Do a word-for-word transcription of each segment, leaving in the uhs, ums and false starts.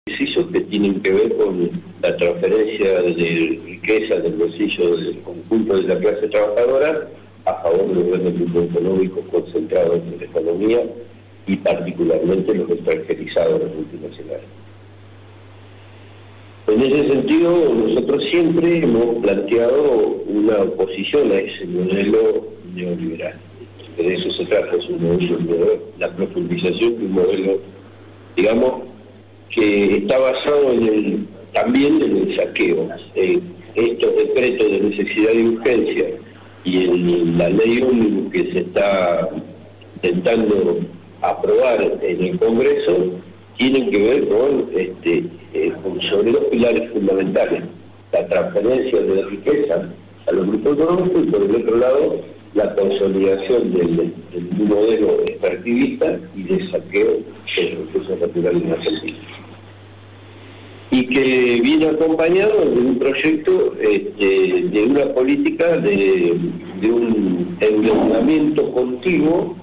ejercicios que tienen que ver con la transferencia de riqueza del bolsillo del conjunto de la clase trabajadora a favor de los grandes grupos económicos concentrados en la economía y particularmente los extranjerizados, los multinacionales. En ese sentido, nosotros siempre hemos planteado una oposición a ese modelo neoliberal. De eso se trata, es un modelo, la profundización de un modelo, digamos, que está basado en el, también en el saqueo. Eh, estos decretos de necesidad y urgencia y en la ley ómnibus que se está intentando aprobar en el Congreso tienen que ver con, este, eh, con sobre dos pilares fundamentales: la transferencia de la riqueza a los grupos económicos y, por el otro lado, la consolidación del, del modelo extractivista y de saqueo de los recursos naturales en Argentina. Y que viene acompañado de un proyecto, este, de una política de, de un endeudamiento continuo,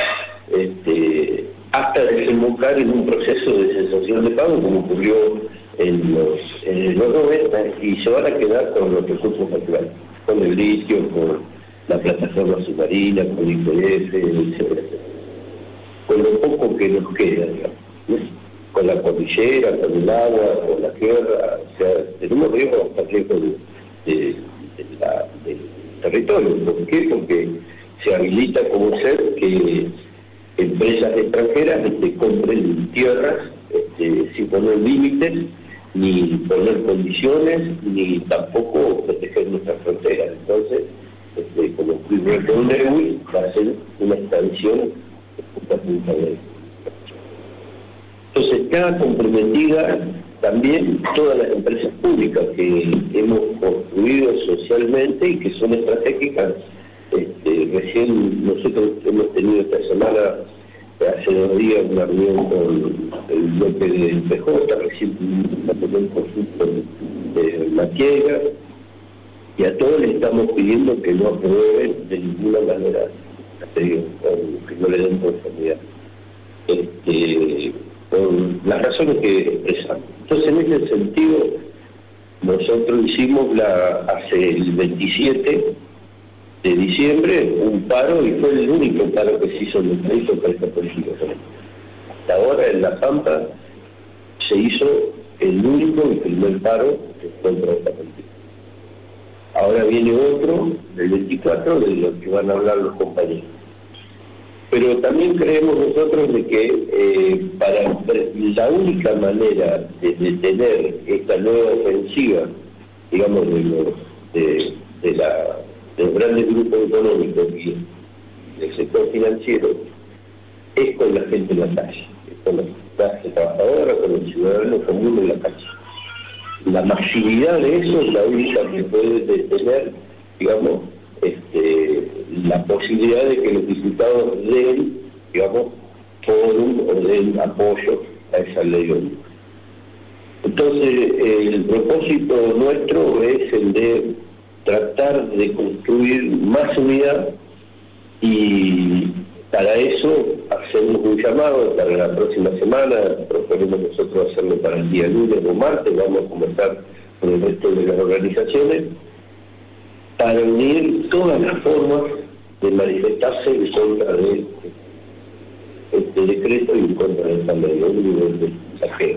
este, hasta desembocar en un proceso de cesación de pago, como ocurrió en los, en los noventa, y se van a quedar con los recursos naturales, con el litio, con la plataforma submarina, con I P F, etcétera, con lo poco que nos queda, digamos, ¿no? Con la cordillera, con el agua, con la tierra, o sea, tenemos riesgo hasta riesgo de, de, de la, del territorio. ¿Por qué? Porque se habilita como ser que empresas extranjeras este, compren tierras este, sin poner límites, ni poner condiciones, ni tampoco proteger nuestras fronteras. Entonces, este, como ocurrió con Neuwi, va a ser una expansión de punta a punta de Entonces está comprometida también todas las empresas públicas que hemos construido socialmente y que son estratégicas. Este, recién nosotros hemos tenido esta semana, hace dos días, una reunión con el bloque del P J, recién una reunión conjunto de Maquiega, y a todos les estamos pidiendo que no aprueben de ninguna manera, que no le den conformidad. Este, con las razones que expresamos. Entonces, en ese sentido, nosotros hicimos la hace el veintisiete de diciembre un paro, y fue el único paro que se hizo en el país contra esta política. Hasta ahora, en La Pampa, se hizo el único y primer paro contra esta política. Ahora viene otro, del veinticuatro, de lo que van a hablar los compañeros. Pero también creemos nosotros de que eh, para la única manera de detener esta nueva ofensiva, digamos, de los, de, de la, de los grandes grupos económicos y del sector financiero, es con la gente en la calle, es con la clase trabajadora, con el ciudadano común en la calle. La masividad de eso es la única que puede detener, digamos, Este, la posibilidad de que los diputados den, digamos, fórum o den apoyo a esa ley. Entonces, el propósito nuestro es el de tratar de construir más unidad, y para eso hacemos un llamado para la próxima semana. Proponemos nosotros hacerlo para el día lunes o martes. Vamos a conversar con el resto de las organizaciones para unir todas las formas de manifestarse en contra de este decreto y en contra de esta ley del saqueo.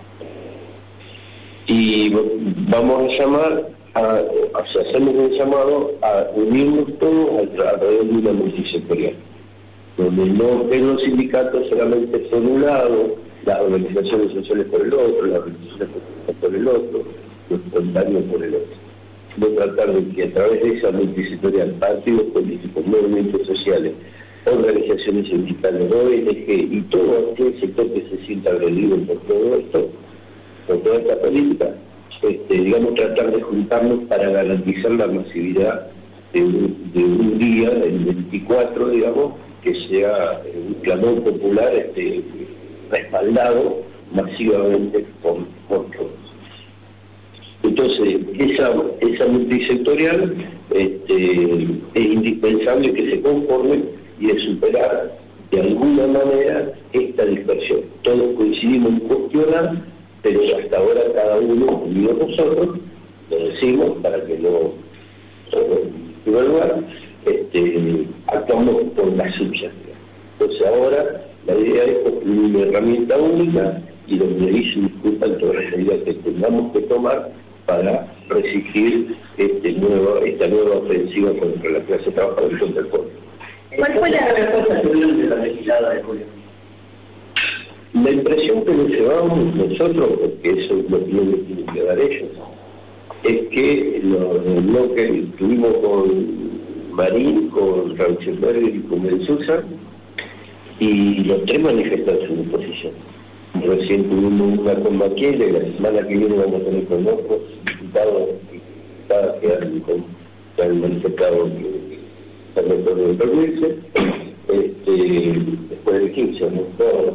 Y vamos a llamar, a, o sea, hacemos un llamado a unirnos todos alrededor de una multisectorial, donde no ven los sindicatos solamente por un lado, las organizaciones sociales por el otro, las organizaciones políticas por el otro, los voluntarios por el otro. De tratar de que a través de esa multisectorial, partidos políticos, movimientos sociales, organizaciones sindicales, O N G y todo aquel sector que se sienta agredido por todo esto, por toda esta política, este, digamos, tratar de juntarnos para garantizar la masividad de un, de un día, el veinticuatro, digamos, que sea un clamor popular este, respaldado masivamente por, por todos. Entonces, esa, esa multisectorial este, es indispensable que se conforme y de superar de alguna manera esta dispersión. Todos coincidimos en cuestionar pero hasta ahora cada uno, incluido nosotros, lo decimos para que no, en primer lugar, este, actuamos por la suya. Entonces ahora la idea es construir una herramienta única y donde ahí se discutan todas las medidas que tengamos que tomar para resistir este nuevo, esta nueva ofensiva contra la clase trabajadora y contra el pueblo. ¿Cuál fue la respuesta que tuvieron de la legislada de Julio? La impresión que nos llevamos nosotros, porque eso es lo que no les tienen que dar ellos, es que los bloques que estuvimos con Marín, con Rauschenberger y con Bensusa, y los tres manifestaron su oposición. Recién tuvimos una con Maquiel, y la semana que viene vamos a tener con otros diputados y diputadas que han, que han manifestado que están de acuerdo en permitirse, este, después del quince, ¿no? Todo.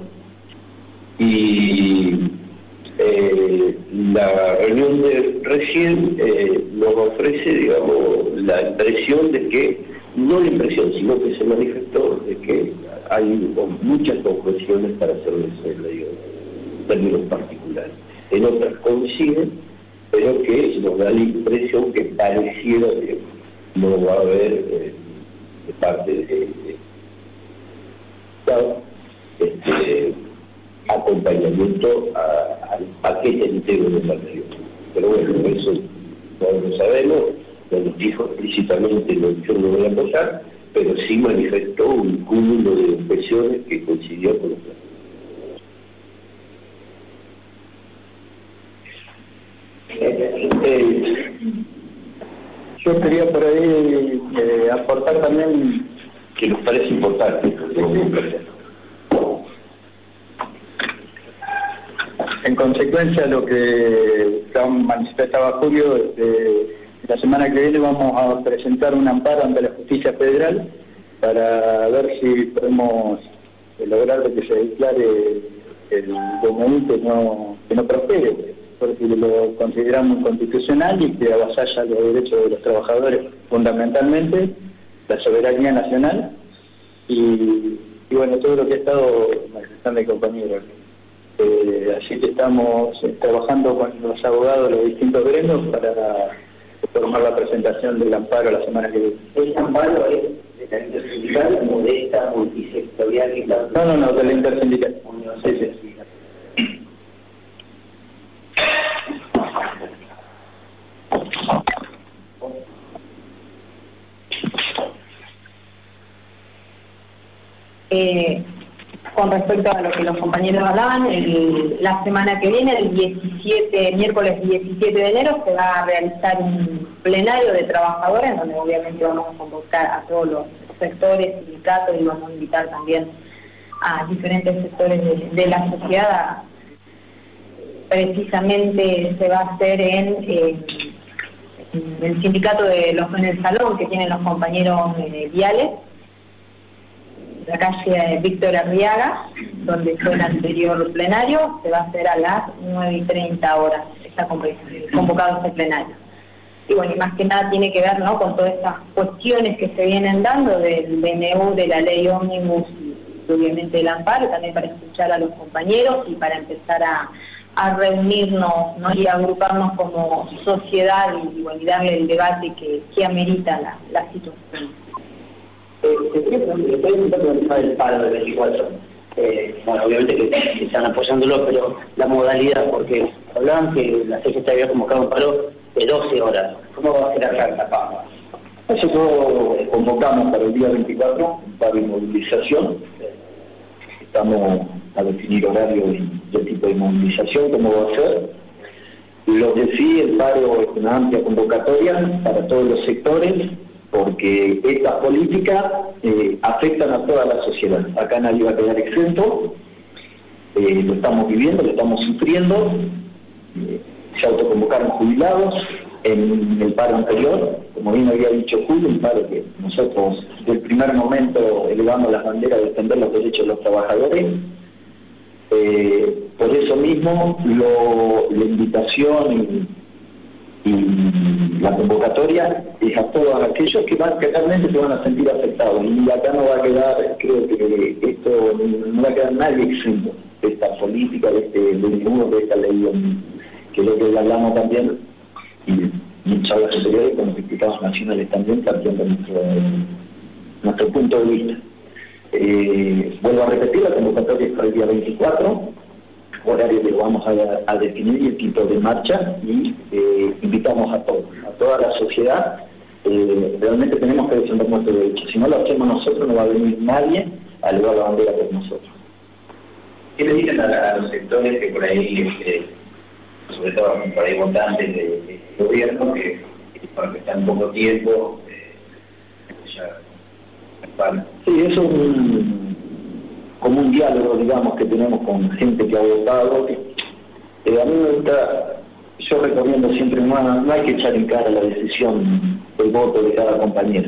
Y eh, la reunión de recién eh, nos ofrece, digamos, la impresión de que, no la impresión, sino que se manifestó de que hay muchas conclusiones para hacer ese ley en términos particulares. En otras coinciden, pero que nos da la impresión que pareciera que no va a haber eh, de parte de, de, de este, acompañamiento a, al paquete entero de material. Pero bueno, eso no lo sabemos, no nos dijo explícitamente lo que yo no voy a apoyar, pero sí manifestó un cúmulo de expresiones que coincidió con los planes. Eh, yo quería por ahí eh, aportar también que nos parece importante. En consecuencia a lo que manifestaba Julio, eh, la semana que viene vamos a presentar un amparo ante la Justicia Federal para ver si podemos eh, lograr que se declare el D N I que no, que no prospere, porque lo consideramos inconstitucional y que avasalla los derechos de los trabajadores, fundamentalmente la soberanía nacional y, y bueno, todo lo que ha estado manifestando mi compañero. Eh, así que estamos eh, trabajando con los abogados de los distintos gremios para formar la presentación del amparo la semana que viene. ¿El amparo es de la intersindical o de esta multisectorial que está? No, no, no, de la intersindical. Sí, sí. Eh, con respecto a lo que los compañeros hablaban, el, la semana que viene, el diecisiete, miércoles diecisiete de enero, se va a realizar un plenario de trabajadores, donde obviamente vamos a convocar a todos los sectores, sindicatos, y vamos a invitar también a diferentes sectores de, de la sociedad. Precisamente se va a hacer en, eh, en el sindicato de los en el salón que tienen los compañeros eh, viales, la calle Víctor Arriaga, donde fue el anterior plenario. Se va a hacer a las nueve y treinta horas, está convocado este plenario. Y bueno, y más que nada tiene que ver, ¿no?, con todas estas cuestiones que se vienen dando del B N U, de la ley ómnibus y obviamente del amparo, también para escuchar a los compañeros y para empezar a, a reunirnos, ¿no?, y agruparnos como sociedad y, bueno, y darle el debate que, que amerita la, la situación. Estoy intentando el paro del veinticuatro. Eh, bueno, obviamente que, que están apoyándolo, pero la modalidad, porque hablaban que la C G T había convocado un paro de doce horas. ¿Cómo va a ser acá la pama? Nosotros convocamos para el día veinticuatro un paro de movilización. Estamos a definir horario y el tipo de movilización, cómo va a ser. Lo que sí, el paro es una amplia convocatoria para todos los sectores, porque estas políticas eh, afectan a toda la sociedad. Acá nadie va a quedar exento, eh, lo estamos viviendo, lo estamos sufriendo. Eh, se autoconvocaron jubilados en el paro anterior, como bien había dicho Julio, un paro que nosotros del primer momento elevamos las banderas de defender los derechos de los trabajadores. Eh, por eso mismo lo, la invitación y, y la convocatoria es a todos aquellos que, van, que realmente se van a sentir afectados. Y acá no va a quedar, creo que esto no va a quedar nadie exento. de esta política, de este de, de esta ley, que es lo que hablamos también, y, y en charlas anteriores con los diputados nacionales también, planteando nuestro, nuestro punto de vista. Eh, vuelvo a repetir, la convocatoria es para el día veinticuatro, horario que lo vamos a, a definir y el tipo de marcha, y eh, invitamos a todos, a toda la sociedad. Eh, realmente tenemos que defender nuestro derecho. Si no lo hacemos nosotros, no va a venir nadie a elevar la bandera por nosotros. ¿Qué le dicen a, a los sectores que por ahí, este, sobre todo por ahí votantes del de gobierno, que, que están poco tiempo, eh, ya van? Sí, eso es un, como un diálogo, digamos, que tenemos con gente que ha votado. Eh, a mí me gusta, yo recomiendo siempre, no, no hay que echar en cara la decisión del voto de cada compañero.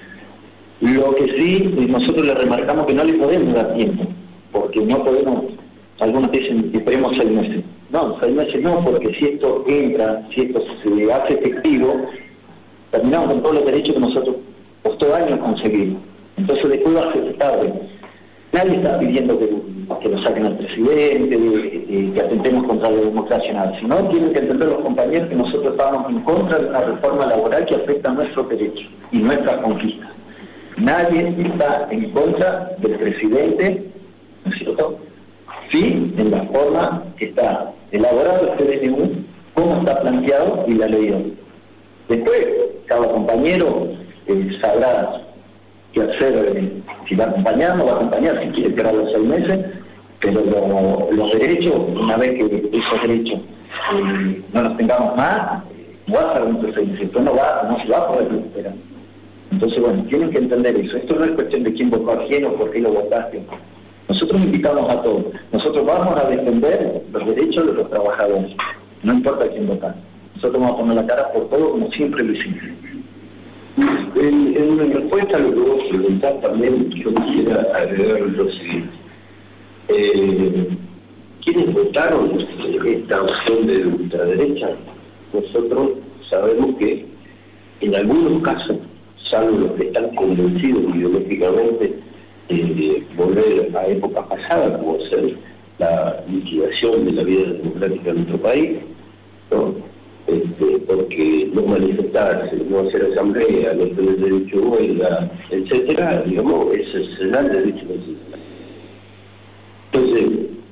Lo que sí, nosotros le remarcamos que no le podemos dar tiempo, porque no podemos, algunos dicen que esperemos seis meses. No, seis meses no, porque si esto entra, si esto se hace efectivo, terminamos con todos los derechos que nosotros costó años conseguir. Entonces después va a ser tarde. Nadie está pidiendo que, que lo saquen al presidente, eh, que atentemos contra la democracia, nada. Si no, tienen que entender los compañeros que nosotros estamos en contra de una reforma laboral que afecta a nuestros derechos y nuestras conquistas. Nadie está en contra del presidente, ¿no es cierto? Sí, en la forma que está elaborado el C D N U, cómo está planteado y la ley hoy. Después, cada compañero eh, sabrá qué hacer, eh, si va a acompañar, no va a acompañar, si quiere esperar los seis meses, pero lo, los derechos, una vez que esos derechos eh, no los tengamos más, no va a ser un seis meses, entonces no, va, no se va a poder recuperar. Entonces, bueno, tienen que entender eso. Esto no es cuestión de quién votó a quién o por qué lo votaste. Nosotros invitamos a todos. Nosotros vamos a defender los derechos de los trabajadores. No importa quién vota. Nosotros vamos a poner la cara por todo como siempre lo hicimos. En, en respuesta a lo que vos preguntás también, yo quisiera agregar lo siguiente. Eh, ¿Quiénes votaron esta opción de ultraderecha? Nosotros sabemos que en algunos casos, salvo los que están convencidos ideológicamente de volver a épocas pasadas, como ser la liquidación de la vida democrática en nuestro país, ¿no? Este, porque no manifestarse, no hacer asamblea, no tener derecho a huelga, etcétera, digamos, ese será el derecho nacional. Entonces,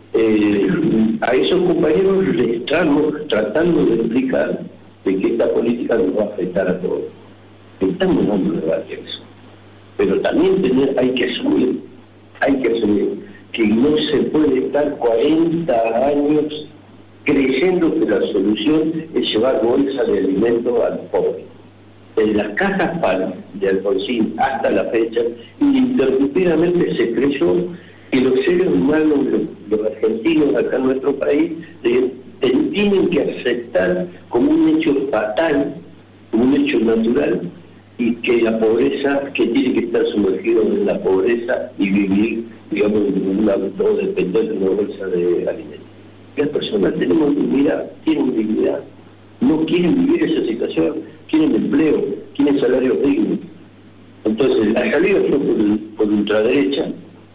eh, a esos compañeros les estamos tratando de explicar de que esta política nos va a afectar a todos. Estamos dando debate a eso. Pero también tener, hay que asumir, hay que asumir que no se puede estar cuarenta años creyendo que la solución es llevar bolsa de alimentos al pobre. En las cajas PAN de Alfonsín hasta la fecha, ininterrumpidamente se creyó que los seres humanos, los, los argentinos acá en nuestro país, de, de, tienen que aceptar como un hecho fatal, como un hecho natural, y que la pobreza, que tiene que estar sumergido en la pobreza y vivir, digamos, en una, o depender de una bolsa de alimentos. Las personas tenemos dignidad, tienen dignidad, no quieren vivir esa situación, quieren empleo, quieren salarios dignos. Entonces, la salida fue por, por ultraderecha,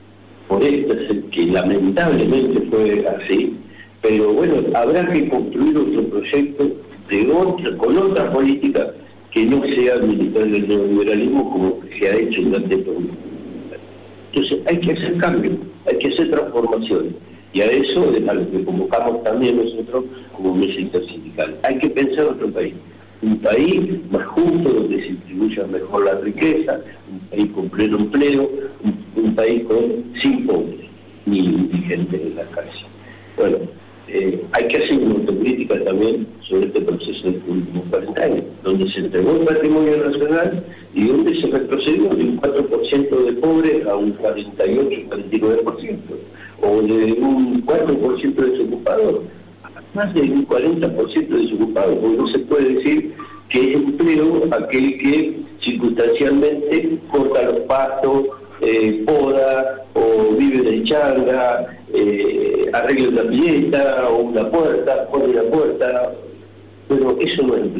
por esta, que lamentablemente fue así, pero bueno, habrá que construir otro proyecto de otra, con otra política que no sea militar del neoliberalismo como se ha hecho durante todo el mundo. Entonces hay que hacer cambios, hay que hacer transformaciones. Y a eso es a lo que convocamos también nosotros como mesa intersindical. Hay que pensar en otro país. Un país más justo, donde se distribuya mejor la riqueza, un país con pleno empleo, un, un país con sin pobres, ni indigentes en la calle. Bueno, eh, hay que hacer una autocrítica también sobre este proceso de los últimos cuarenta años, donde se entregó el patrimonio nacional y donde se retrocedió de un cuatro por ciento de pobres a un cuarenta y ocho, cuarenta y nueve por ciento, o de un cuatro por ciento de desocupados a más de un cuarenta por ciento de desocupados, porque no se puede decir que es empleo aquel que circunstancialmente corta los pastos, eh, poda o vive de changa, eh, arregla una pileta o una puerta, pone una puerta, pero eso no es empleo.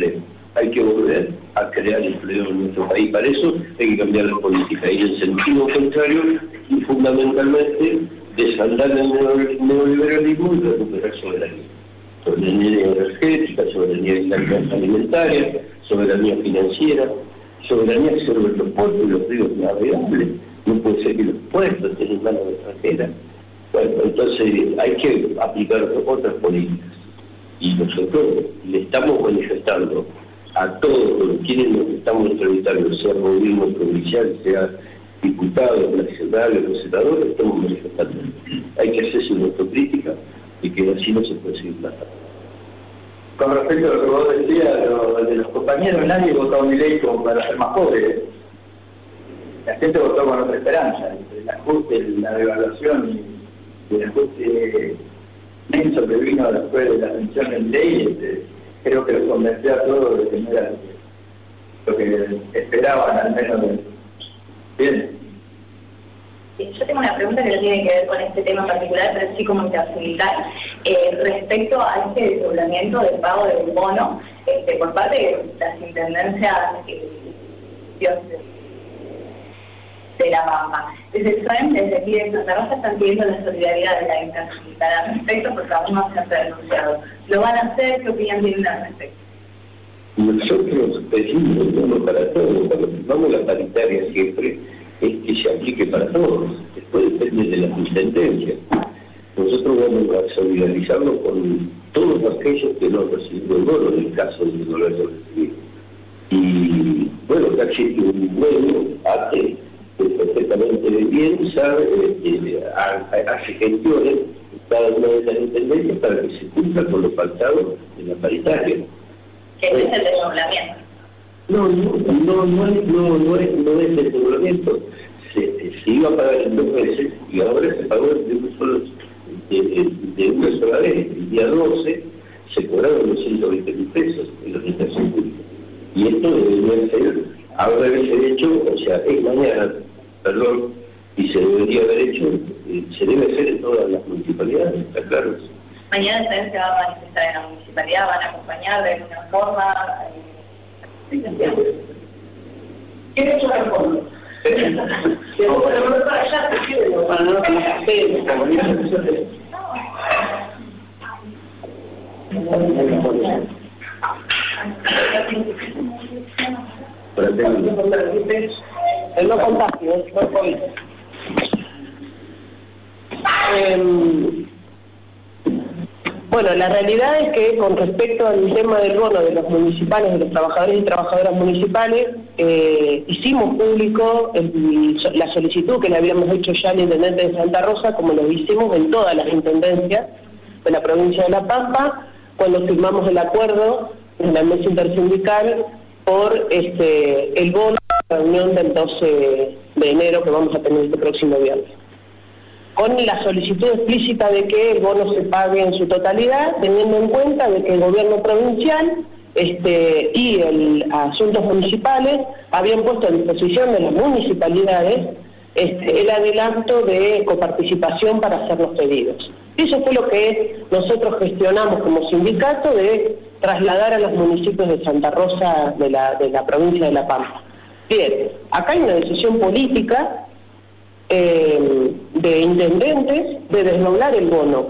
hay que volver a crear empleo en nuestro país. Para eso hay que cambiar la política, ir en sentido contrario y fundamentalmente desandar el neoliberalismo y recuperar soberanía. Soberanía energética, soberanía alimentaria, soberanía financiera, soberanía sobre los puertos y los ríos navegables. No puede ser que los puertos estén en manos extranjeras. Bueno, entonces hay que aplicar otras políticas. Y nosotros le estamos manifestando a todos quienes nos estamos entrevistando, sea gobierno provincial, sea diputados, nacionales o senadores, estamos manifestando. Hay que hacerse una autocrítica y que así no se puede seguir tratando. Con respecto a lo que vos decías, lo de los compañeros, nadie votó a mi ley como para ser más pobre. La gente votó con otra esperanza. El ajuste, la devaluación y el ajuste inmenso que vino después de la mención en ley, este, creo que los convenció a todos de que no era lo que esperaban, al menos. De... Bien. Yo tengo una pregunta que no tiene que ver con este tema en particular, pero sí como intersindical, eh, respecto a este desdoblamiento del pago del bono este, por parte de las intendencias eh, de La Pampa. Desde el S O E M, desde aquí de Santa Rosa, están pidiendo la solidaridad de la intersindical al respecto porque aún no se ha renunciado. ¿Lo van a hacer? ¿Qué opinión tienen al respecto? Nosotros pedimos el bono para todos, cuando firmamos la paritaria siempre es que se aplique para todos, después depende de las intendencias. Nosotros vamos a solidarizarnos con todos aquellos que no han recibido el bono en el caso de no lo hayan recibido. Y bueno, acá existe un dueño, ATE, que perfectamente bien sabe, eh, hace gestiones en cada una de las intendencias para que se cumpla con lo pactado en la paritaria. Que es el desdoblamiento. No, no, no, no es, no, no es, no es el desdoblamiento. Se, se iba a pagar en dos veces y ahora se pagó de, un solo, de, de, de una sola vez. El día doce se cobraron los ciento veinte mil pesos en la administración pública. Y esto debería ser, ahora haberse hecho, o sea, es mañana, perdón, y se debería haber hecho, eh, se debe hacer en todas las municipalidades, está claro. Mañana también se va a manifestar en la municipalidad, van a acompañar de alguna forma. Eh, ¿Quién es una reforma? Para no el no contagio, el no COVID. Bueno, la realidad es que con respecto al tema del bono de los municipales, de los trabajadores y trabajadoras municipales, eh, hicimos público el, la solicitud que le habíamos hecho ya al intendente de Santa Rosa, como lo hicimos en todas las intendencias de la provincia de La Pampa, cuando firmamos el acuerdo en la mesa intersindical por este, el bono de la reunión del doce de enero que vamos a tener este próximo viernes, con la solicitud explícita de que el bono se pague en su totalidad, teniendo en cuenta de que el gobierno provincial este, y el asuntos municipales habían puesto a disposición de las municipalidades este, el adelanto de coparticipación para hacer los pedidos. Eso fue lo que nosotros gestionamos como sindicato de trasladar a los municipios de Santa Rosa de la, de la provincia de La Pampa. Bien, acá hay una decisión política Eh, de intendentes de desdoblar el bono.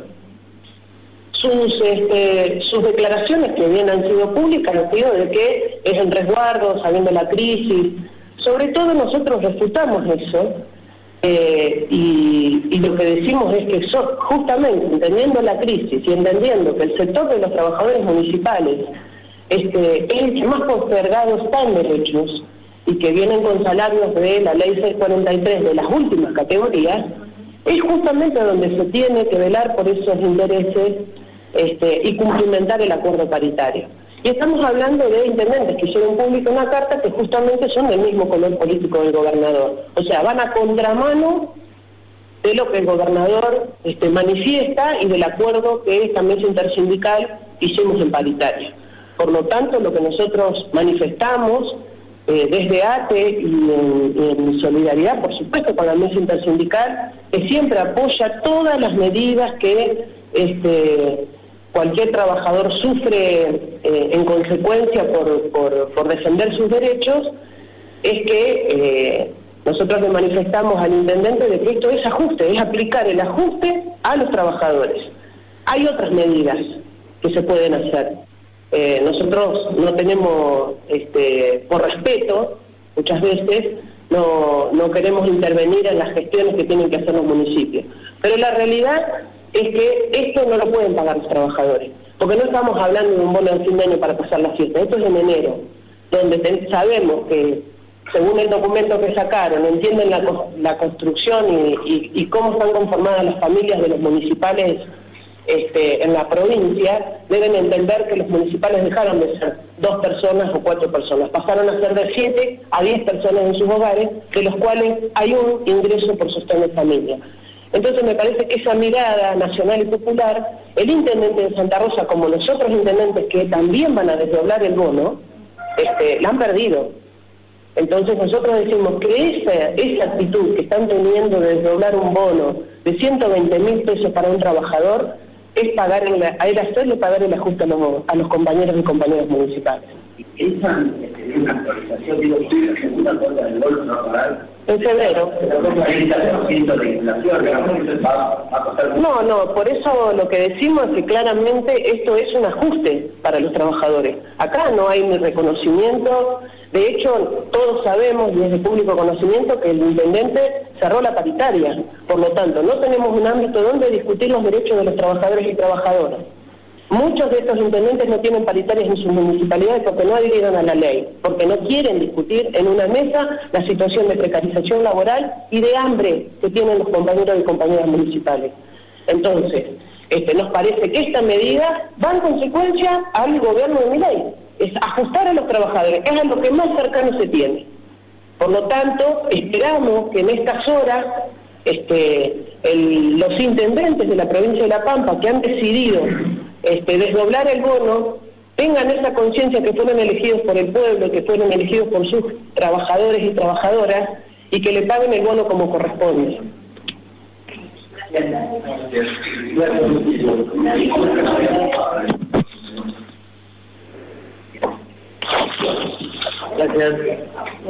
Sus, este, sus declaraciones que bien han sido públicas han sido de que es en resguardo, sabiendo la crisis. Sobre todo nosotros refutamos eso eh, y, y lo que decimos es que so, justamente entendiendo la crisis y entendiendo que el sector de los trabajadores municipales este, es el que más postergado está en derechos, y que vienen con salarios de la ley seiscientos cuarenta y tres de las últimas categorías, es justamente donde se tiene que velar por esos intereses este, y cumplimentar el acuerdo paritario. Y estamos hablando de intendentes que hicieron pública una carta que justamente son del mismo color político del gobernador. O sea, van a contramano de lo que el gobernador este, manifiesta y del acuerdo que esta mesa intersindical hicimos en paritario. Por lo tanto, lo que nosotros manifestamos Eh, desde ATE y en, en solidaridad, por supuesto, con la mesa intersindical, que siempre apoya todas las medidas que este, cualquier trabajador sufre eh, en consecuencia por, por, por defender sus derechos, es que eh, nosotros le manifestamos al intendente de que esto es ajuste, es aplicar el ajuste a los trabajadores. Hay otras medidas que se pueden hacer. Eh, nosotros no tenemos, este, por respeto, muchas veces, no, no queremos intervenir en las gestiones que tienen que hacer los municipios. Pero la realidad es que esto no lo pueden pagar los trabajadores, porque no estamos hablando de un bono de fin de año para pasar la fiesta, esto es en enero, donde te, sabemos que, según el documento que sacaron, entienden la, la construcción y, y, y cómo están conformadas las familias de los municipales este, en la provincia, deben entender que los municipales dejaron de ser dos personas o cuatro personas, pasaron a ser de siete a diez personas en sus hogares, de los cuales hay un ingreso por sostén de familia. Entonces me parece que esa mirada nacional y popular, el intendente de Santa Rosa, como los otros intendentes que también van a desdoblar el bono, este, la han perdido. Entonces nosotros decimos que esa, esa actitud que están teniendo de desdoblar un bono de ciento veinte mil pesos para un trabajador, es pagar el, es hacerle pagar el ajuste a los, a los compañeros y compañeras municipales. ¿Piensan tener una actualización, digo, la segunda cuota del bono no va a pagar? En febrero. No, no, por eso lo que decimos es que claramente esto es un ajuste para los trabajadores. Acá no hay ni reconocimiento, de hecho todos sabemos y es de público conocimiento que el intendente cerró la paritaria, por lo tanto no tenemos un ámbito donde discutir los derechos de los trabajadores y trabajadoras. Muchos de estos intendentes no tienen paritarias en sus municipalidades porque no adhirieron a la ley, porque no quieren discutir en una mesa la situación de precarización laboral y de hambre que tienen los compañeros y compañeras municipales. Entonces, este, nos parece que esta medida va en consecuencia al gobierno de Milei, es ajustar a los trabajadores, es a lo que más cercano se tiene. Por lo tanto, esperamos que en estas horas este, el, los intendentes de la provincia de La Pampa que han decidido Este, desdoblar el bono, tengan esa conciencia que fueron elegidos por el pueblo, que fueron elegidos por sus trabajadores y trabajadoras, y que le paguen el bono como corresponde. Gracias.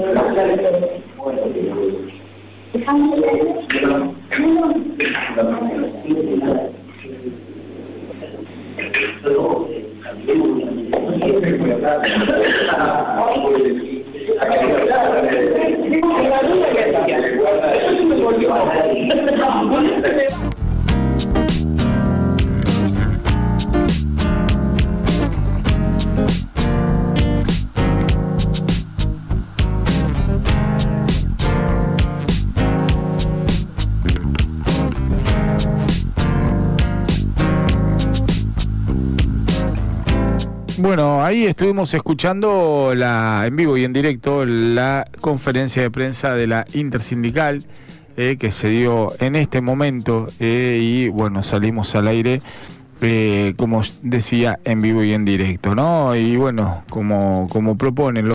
Bueno, ahí estuvimos escuchando la, en vivo y en directo la conferencia de prensa de la Intersindical eh, que se dio en este momento eh, y bueno, salimos al aire eh, como decía en vivo y en directo, ¿no? Y bueno, como, como proponen los